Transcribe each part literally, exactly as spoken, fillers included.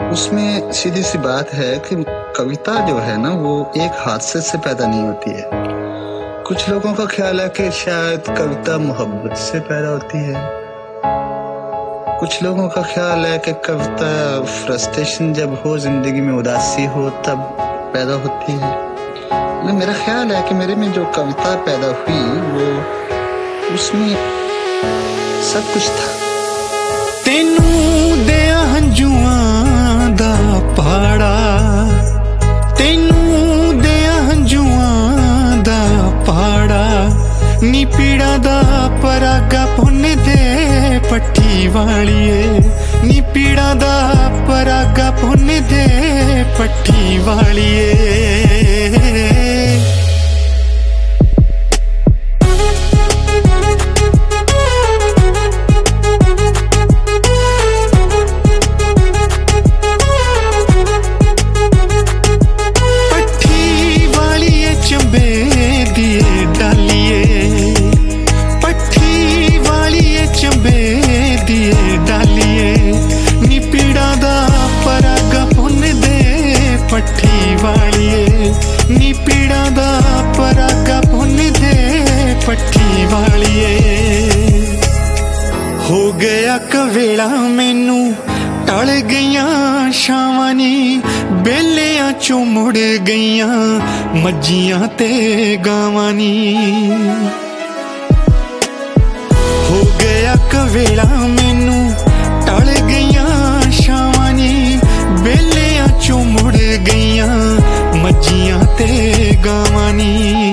उसमें सीधी सी बात है कि कविता जो है ना वो एक हादसे से पैदा नहीं होती है। कुछ लोगों का ख्याल है कि शायद कविता मोहब्बत से पैदा होती है, कुछ लोगों का ख्याल है कि कविता फ्रस्ट्रेशन जब हो, जिंदगी में उदासी हो तब पैदा होती है। लेकिन मेरा ख्याल है कि मेरे में जो कविता पैदा हुई वो उसमें सब कुछ था। तेनू दिया हंजुआं दा पहाड़ा, तेनू दिया हंजुआं दा पहाड़ा, नी पीड़ा दा परागा पुन दे पट्टी वालिए, नी पीड़ा दा परागा पुन दे पट्टी वालिए। पट्टी वालिए नी पीड़ा दा परागा पुन दे पट्टी वालिए। हो गया कवेला मैनू टल गईयां शावां नी, बेलियां चों मुड़ गईयां मज्जियां ते गावां नी। हो गया कवेला मैनू टल गईयां शावां नी, बेलियां चों मुड़ गईयां मज्जियां ते गावां नी।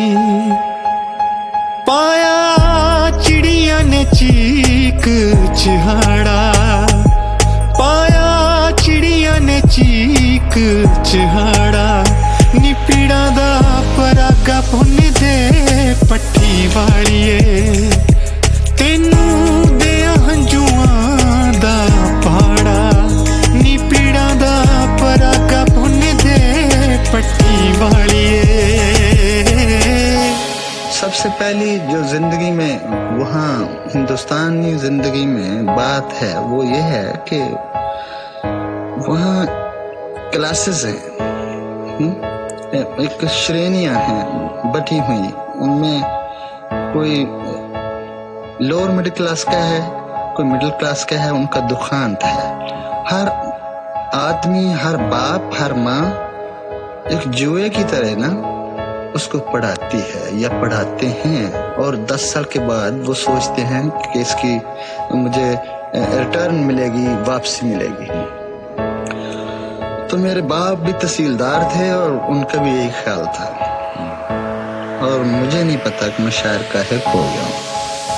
पाया चिड़ियां ने चीक चिहाड़ा, पाया चिड़ियां ने चीक चिहाड़ा, नी पीड़ा दा परागा पुन दे पट्टी वालिए, तेनू दिया हंजुआं दा पहाड़ा, नी पीड़ा दा परागा पुन दे पट्टी वालिए। सबसे पहली जो जिंदगी में वहाँ हिंदुस्तानी जिंदगी में बात है वो ये है कि वहाँ क्लासेस हैं, एक श्रेणियां हैं बटी हुई, उनमें कोई लोअर मिडिल क्लास का है, कोई मिडिल क्लास का है, उनका दुखांत है। हर आदमी, हर बाप, हर माँ एक जुए की तरह ना उसको पढ़ाती है या पढ़ाते हैं, और दस साल के बाद वो सोचते हैं कि इसकी मुझे रिटर्न मिलेगी, वापसी मिलेगी। तो मेरे बाप भी तहसीलदार थे और उनका भी यही ख्याल था, और मुझे नहीं पता कि मैं शायर काहे खो गया हूँ।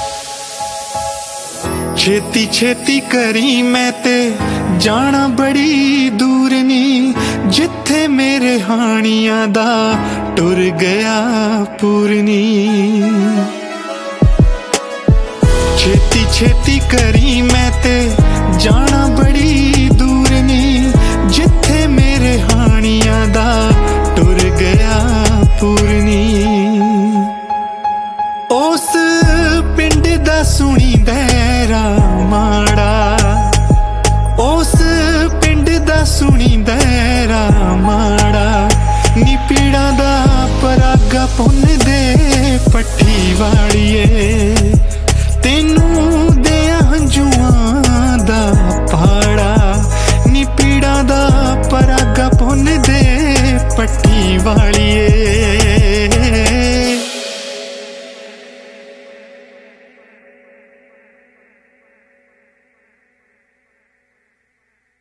छेती छेती करी मैं ते जाना बड़ी दूर नी, जिथे मेरे हानियां दा टुर गया पूरनी। छेती छेती करी मैं ते जाना बड़ी दूर नी, जिथे मेरे हानियां दा टुर गया पूरनी। उस पिंड दा सुनी दैरा माड़ा, उस पिंड दा सुनी दैरा माड़ा, नी पीड़ा दा परागा पुन दे पट्टी वालिए, तेनू दिया हंजुआं दा पहाड़ा, नी पीड़ा दा परागा पुन दे पट्टी वालिए।